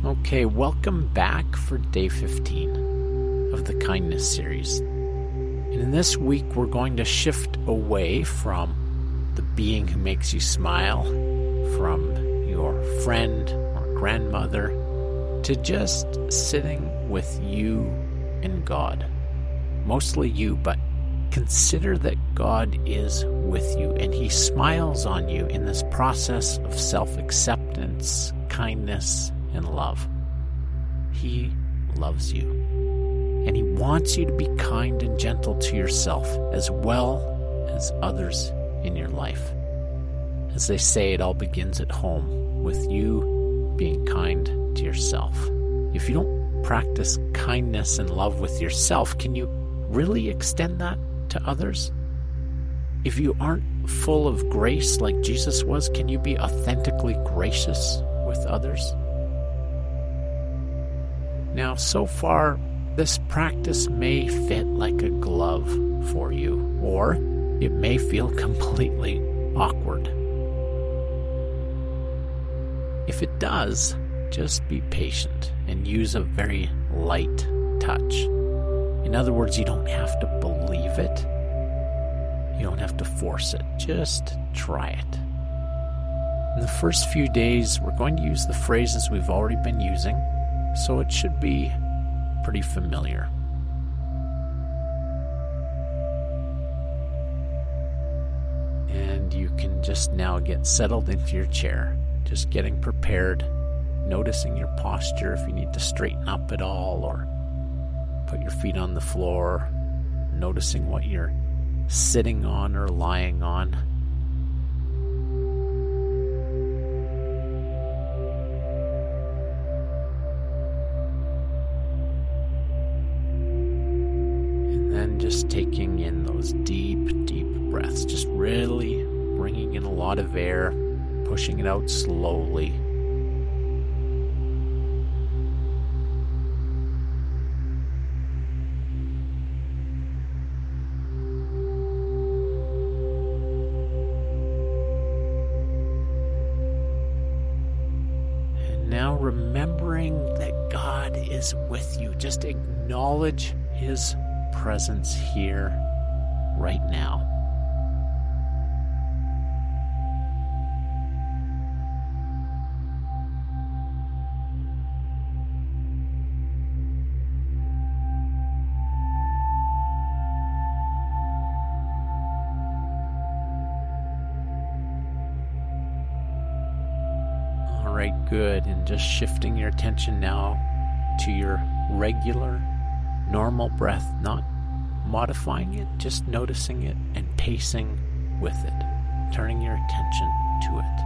Okay, welcome back for day 15 of the kindness series. And in this week, we're going to shift away from the being who makes you smile, from your friend or grandmother, to just sitting with you and God. Mostly you, but consider that God is with you and He smiles on you in this process of self-acceptance, kindness, and love. He loves you. And He wants you to be kind and gentle to yourself as well as others in your life. As they say, it all begins at home with you being kind to yourself. If you don't practice kindness and love with yourself, can you really extend that to others? If you aren't full of grace like Jesus was, can you be authentically gracious with others? Now, so far, this practice may fit like a glove for you, or it may feel completely awkward. If it does, just be patient and use a very light touch. In other words, you don't have to believe it. You don't have to force it. Just try it. In the first few days, we're going to use the phrases we've already been using, so it should be pretty familiar. And you can just now get settled into your chair, just getting prepared, noticing your posture if you need to straighten up at all, or put your feet on the floor, noticing what you're sitting on or lying on. And then just taking in those deep, deep breaths, just really bringing in a lot of air, pushing it out slowly. Now remembering that God is with you, just acknowledge His presence here, right now. All right, good. And just shifting your attention now to your regular, normal breath, not modifying it, just noticing it and pacing with it, turning your attention to it.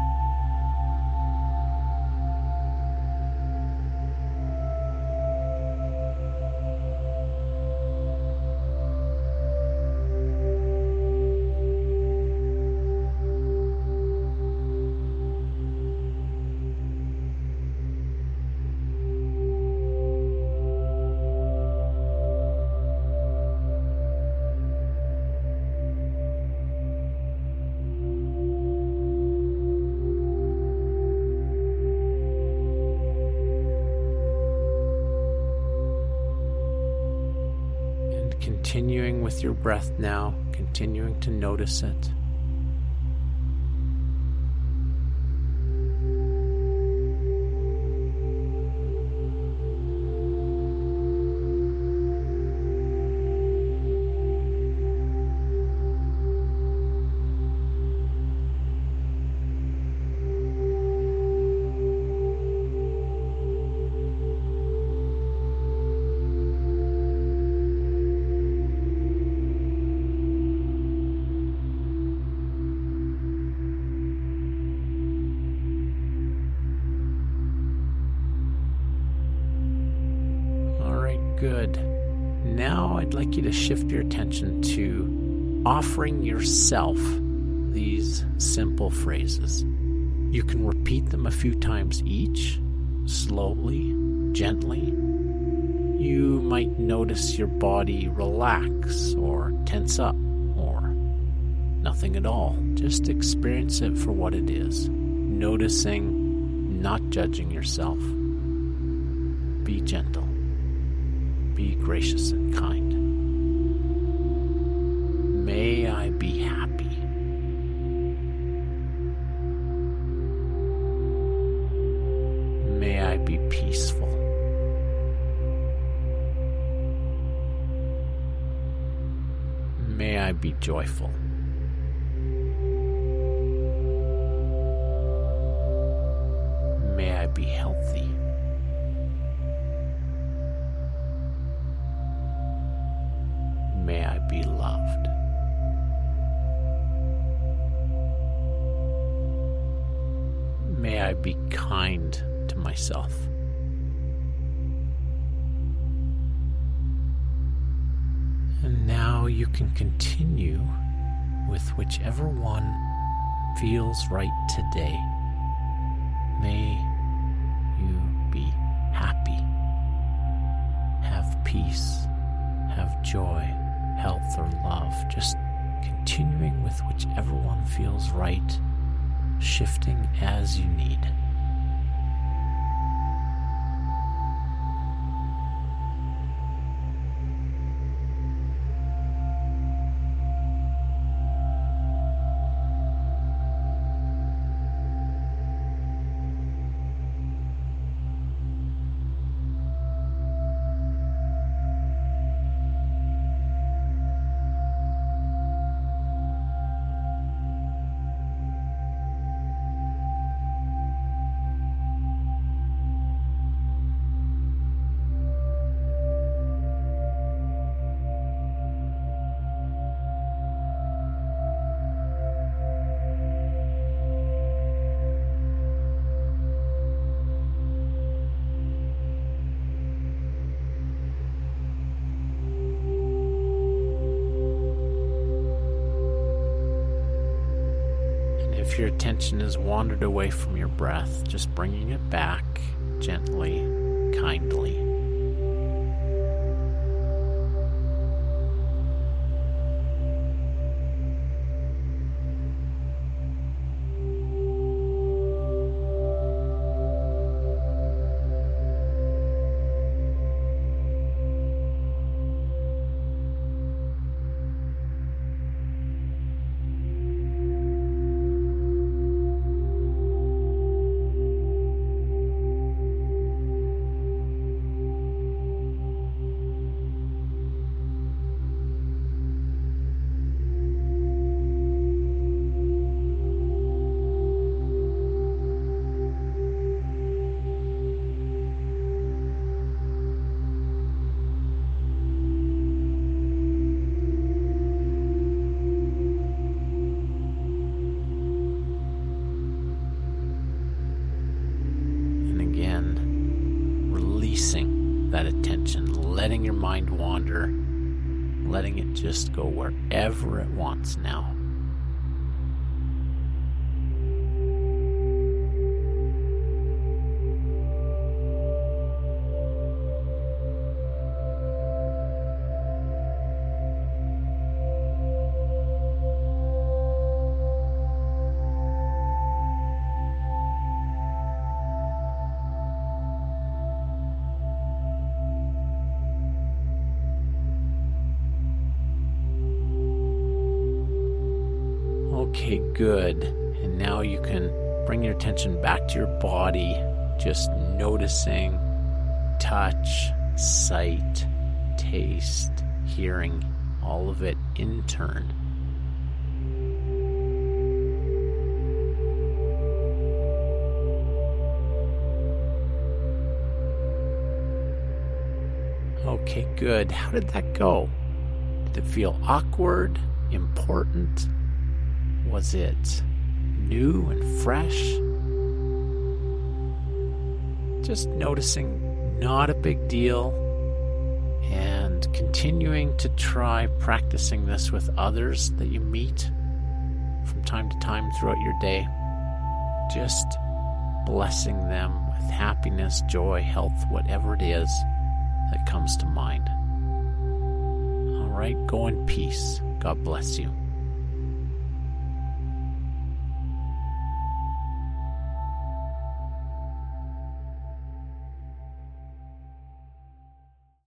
Continuing with your breath now, continuing to notice it. Good. Now I'd like you to shift your attention to offering yourself these simple phrases. You can repeat them a few times each, slowly, gently. You might notice your body relax or tense up or nothing at all. Just experience it for what it is. Noticing, not judging yourself. gentle. Be gracious and kind. May I be happy. May I be peaceful. May I be joyful. May I be healthy. May I be loved. May I be kind to myself. And now you can continue with whichever one feels right today. May you be happy, have peace, have joy, health, or love. Just continuing with whichever one feels right, shifting as you need. If your attention has wandered away from your breath, just bringing it back gently, kindly. Releasing that attention, letting your mind wander, letting it just go wherever it wants now. Okay, good. And now you can bring your attention back to your body, just noticing touch, sight, taste, hearing, all of it in turn. Okay, good. How did that go? Did it feel awkward, important? Was it new and fresh? Just noticing, not a big deal, and continuing to try practicing this with others that you meet from time to time throughout your day. Just blessing them with happiness, joy, health, whatever it is that comes to mind. All right, go in peace. God bless you.